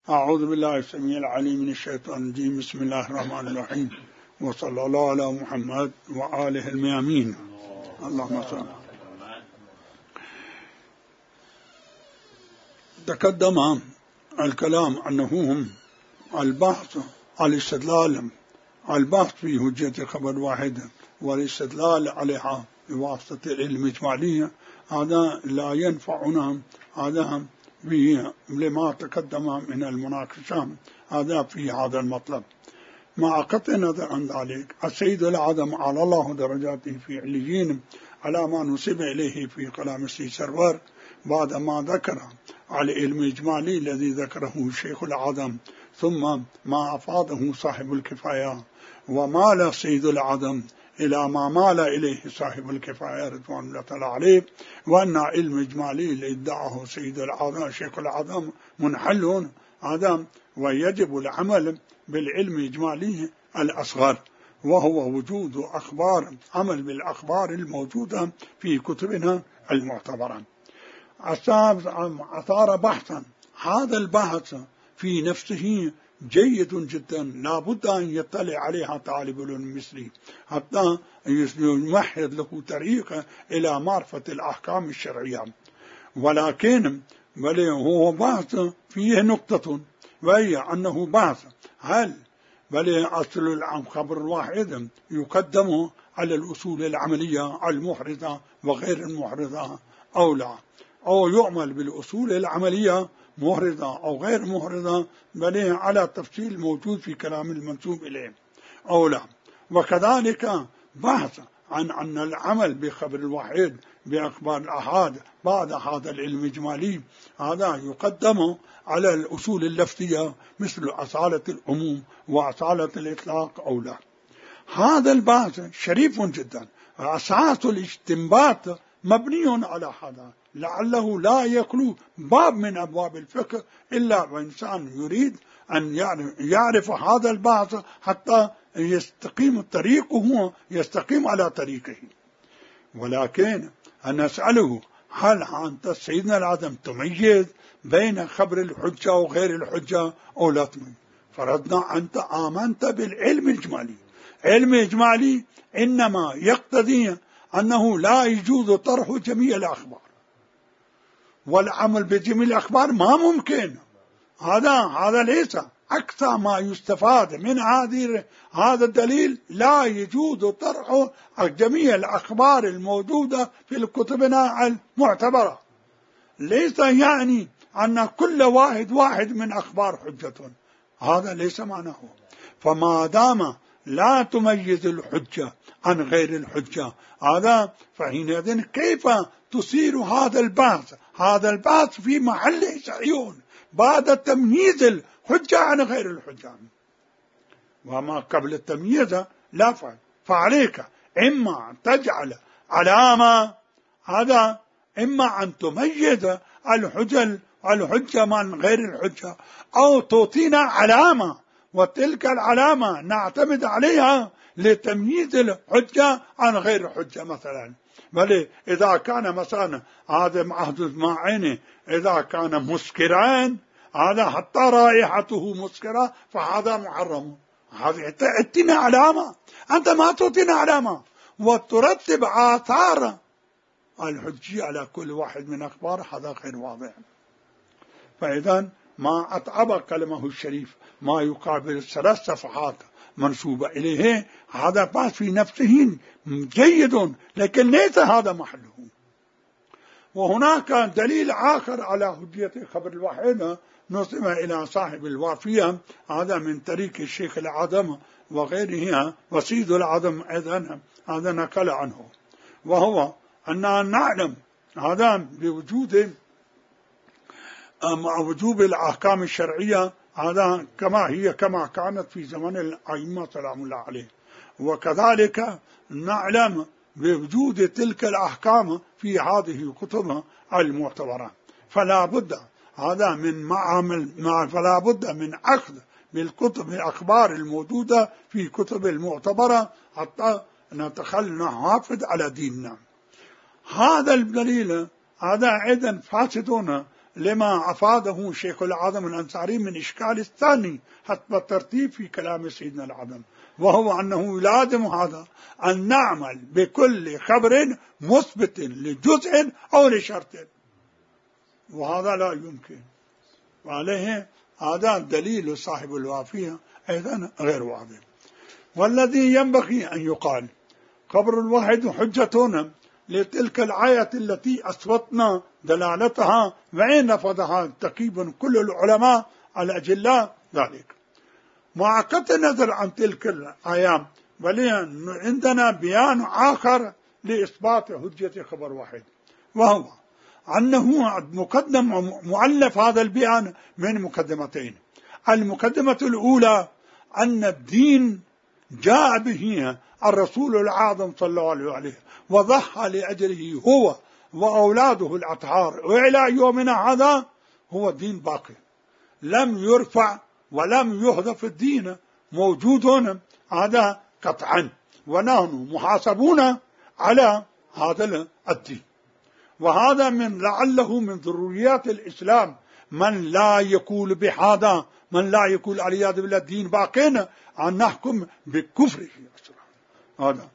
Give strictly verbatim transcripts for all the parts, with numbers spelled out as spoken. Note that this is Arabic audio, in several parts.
أعوذ بالله السميع العليم من الشيطان الرجيم. بسم الله الرحمن الرحيم، وصلى الله على محمد وآله الميامين. اللهم صل. تقدم الكلام أنه هم البحث على الاستدلال البحث في حجة خبر واحد والاستدلال عليها بواسطة العلم الإجمالي، هذا لا ينفعنا، هذا لما تقدم من المناقشة هذا في هذا المطلب. مع قطع النظر عن ذلك، السيد العظم على الله درجاته في عليين على ما نسب إليه في كلام السيد سرور بعد ما ذكر على العلم الإجمالي الذي ذكره الشيخ العظم، ثم ما أفاضه صاحب الكفاية ومال السيد العظم إلى ما مال إليه صاحب الكفاية رضوان الله تعالى عليه، وأن علم إجمالي اللي ادعاه سيد العظم الشيخ العظم منحل هذا، ويجب العمل بالعلم الإجمالي الأصغر، وهو وجود أخبار، عمل بالأخبار الموجودة في كتبنا المعتبرة. أثار بحثا، هذا البحث في نفسه جيد جدا، لا بد أن يطلع عليها طالب العلم مثلي حتى يمهد له طريقة إلى معرفة الأحكام الشرعية. ولكن بل هو بحث فيه نقطة، وهي أنه بحث هل بل أصل الخبر الواحد يقدم على الأصول العملية المحرزة وغير المحرزة أو لا، أو يعمل بالأصول العملية محرزة أو غير محرزة، بل على التفصيل موجود في كلام المنسوب إليه أو لا. وكذلك بحث عن أن العمل بخبر الواحد بأخبار الأحاد بعد هذا العلم الإجمالي هذا يقدم على الأصول اللفظية مثل أصالة العموم وأصالة الإطلاق أو لا. هذا البحث شريف جدا، أساس الاستنباط مبني على هذا، لعله لا يخلو باب من أبواب الفقه إلا وإنسان يريد أن يعرف هذا البحث حتى يستقيم طريقه، يستقيم على طريقه. ولكن أن نسأله هل أنت سيدنا العظم تميز بين خبر الحجة وغير الحجة أو لا تميز؟ فرضنا أنت آمنت بالعلم الإجمالي، علم إجمالي إنما يقتضي أنه لا يجوز طرح جميع الأخبار، والعمل بجميع الأخبار ما ممكن، هذا هذا ليس أكثر ما يستفاد من هذه هذا الدليل. لا يجوز طرح جميع الأخبار الموجودة في كتبنا المعتبرة، ليس يعني أن كل واحد واحد من أخبار حجة، هذا ليس معناه. فما دام لا تميز الحجة عن غير الحجة هذا، فحينئذ كيف تصير هذا البحث؟ هذا البحث في محل عيون بعد تمييز الحجة عن غير الحجة، وما قبل التمييز لا فعل. فعليك إما تجعل علامة هذا، إما أن تميز الحجة الحجة من غير الحجة، أو تعطينا علامة وتلك العلامة نعتمد عليها لتمييز الحجة عن غير الحجة. مثلا بل إذا كان مثلا هذا معهد الماعين إذا كان مسكران هذا حتى رائحته مسكرة فهذا محرم، هذا اتنا علامة، أنت ما تعطينا علامة وترتب آثار الحجية على كل واحد من أخبار، هذا غير واضح. فإذا ما أتعب كلمه الشريف ما يقابل ثلاث صفحات منسوبة إليه، هذا بحث في نفسه جيد، لكن ليس هذا محله. وهناك دليل آخر على حجية خبر الواحد نسب إلى صاحب الوافية، هذا من طريق الشيخ العظم وغيره، وسيد العظم أيضا هذا نقل عنه، وهو أننا نعلم هذا بوجود مع وجوب الأحكام الشرعية هذا كما هي كما كانت في زمن الأئمة سلام الله عليه، وكذلك نعلم بوجود تلك الأحكام في هذه الكتب المعتبرة. فلا بد هذا من معامل مع فلا بد من أخذ بالكتب الأخبار الموجودة في كتب المعتبرة حتى نتخل نحافظ على ديننا. هذا الدليل هذا أيضا فاسدون لما أفاده شيخ العظم الأنصاري من إشكال الثاني حتى الترتيب في كلام سيدنا العظم، وهو أنه لازم هذا أن نعمل بكل خبر مثبت لجزء أو لشرط، وهذا لا يمكن، وعليه هذا دليل صاحب الوافية أيضا غير واضح. والذي ينبغي أن يقال خبر الواحد حجتنا لتلك الآية التي أثبتنا دلالتها وإن نفذها تقريبا كل العلماء الأجلاء ذلك. مع قطع النظر عن تلك الآيات ولكن عندنا بيان آخر لإثبات حجة خبر واحد، وهو أنه مقدم مؤلف هذا البيان من مقدمتين. المقدمة الأولى أن الدين جاء به الرسول الأعظم صلى الله عليه وضحى لأجله هو وأولاده الأطهار، وإلى يومنا هذا هو دين باقي لم يرفع ولم يهدف، الدين موجود هنا هذا قطعا، ونحن محاسبون على هذا الدين. وهذا من لعله من ضروريات الإسلام، من لا يقول بهذا، من لا يقول علياذ بالله الدين باقين، أن نحكم بكفره هذا.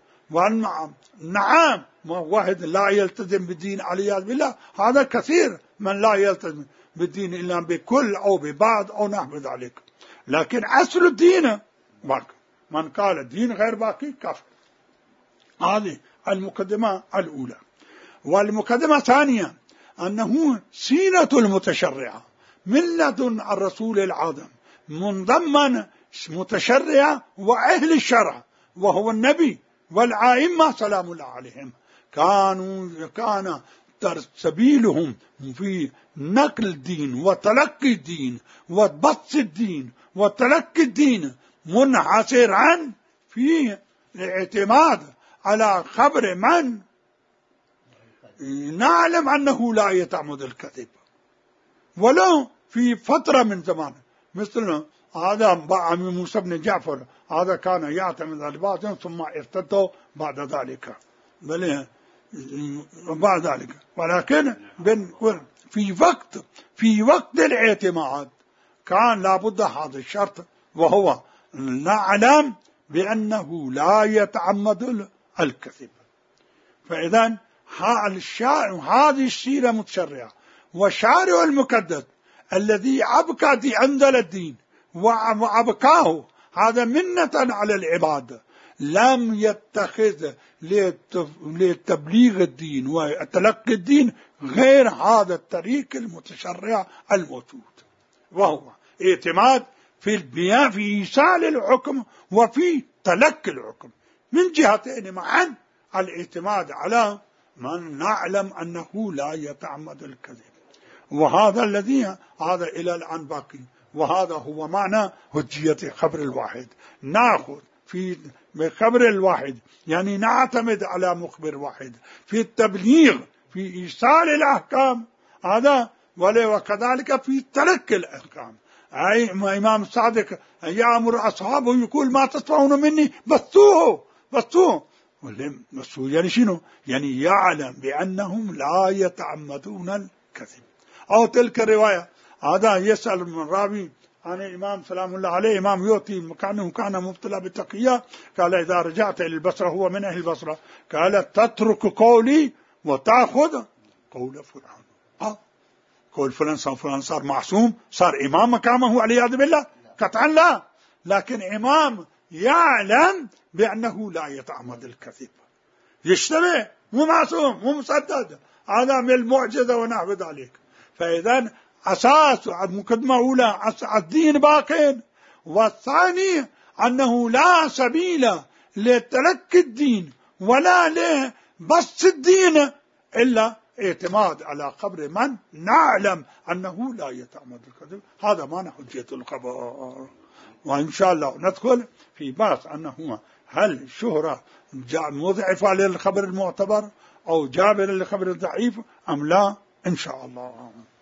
نعم واحد لا يلتزم بالدين علياذ بالله، هذا كثير من لا يلتزم بالدين إلا بكل أو ببعض أو نحو ذلك، لكن أصل الدين باقي، من قال الدين غير باقي كفر. هذه المقدمة الأولى. والمقدمة الثانية أنه سيرة المتشرعة من لدن الرسول العظيم منضمن متشرع وأهل الشرع، وهو النبي والأئمة سلام الله عليهم، كانوا كان سبيلهم في نقل الدين وتلقي الدين وبث الدين وتلقي الدين منحصرا في الاعتماد على خبر من نعلم أنه لا يتعمد الكذب، ولو في فترة من زمان، مثل هذا موسى بن جعفر، هذا كان يعتمد على بعضهم ثم ارتدوا بعد ذلك، بل بعد ذلك، ولكن في وقت في وقت الاعتماد كان لابد هذا الشرط، وهو نعلم بأنه لا يتعمد الكذب. فإذا هذه السيرة متشرعة، وشارع المقدس الذي أبقى أنزل الدين وأبقاه هذا منة على العباد، لم يتخذ لتبليغ الدين وتلقي الدين غير هذا الطريق المتشرع الموجود، وهو اعتماد في البيان في إيصال الحكم وفي تلقي الحكم من جهتين معا، الاعتماد على من نعلم أنه لا يتعمد الكذب، وهذا الذي هذا إلى الآن باقي، وهذا هو معنى حجية خبر الواحد. نأخذ في خبر الواحد يعني نعتمد على مخبر واحد في التبليغ في إيصال الأحكام هذا، وكذلك في تلقي الأحكام. أي إمام الصادق يأمر أصحابه يقول ما تسمعون مني بثوه بثوه، بثوه يعني شنو؟ يعني يعلم بأنهم لا يتعمدون الكذب. أو تلك الرواية هذا يسأل من راوي عن الإمام سلام الله عليه، إمام يؤتي مكانه كان مبتلى بالتقية، قال إذا رجعت إلى البصرة، هو من أهل البصرة، قال تترك قولي وتأخذ قول فلان. آه قول فلان صار فلان صار معصوم، صار إمام مقامه والعياذ بالله؟ قطعا لا، لكن إمام يعلم بأنه لا يتعمد الكذب، يشتبه، مو معصوم مو مسدد، هذا من المعجزة ونحو ذلك. فإذا أساس المقدمة الأولى الدين باقين، والثاني أنه لا سبيل لتلقي الدين ولا لبث الدين إلا اعتماد على خبر من نعلم أنه لا يتعمد الكذب. هذا معنى حجية الخبر. وإن شاء الله ندخل في بحث أنه هل الشهرة مضعفة للخبر المعتبر أو جابر للخبر الضعيف أم لا، إن شاء الله.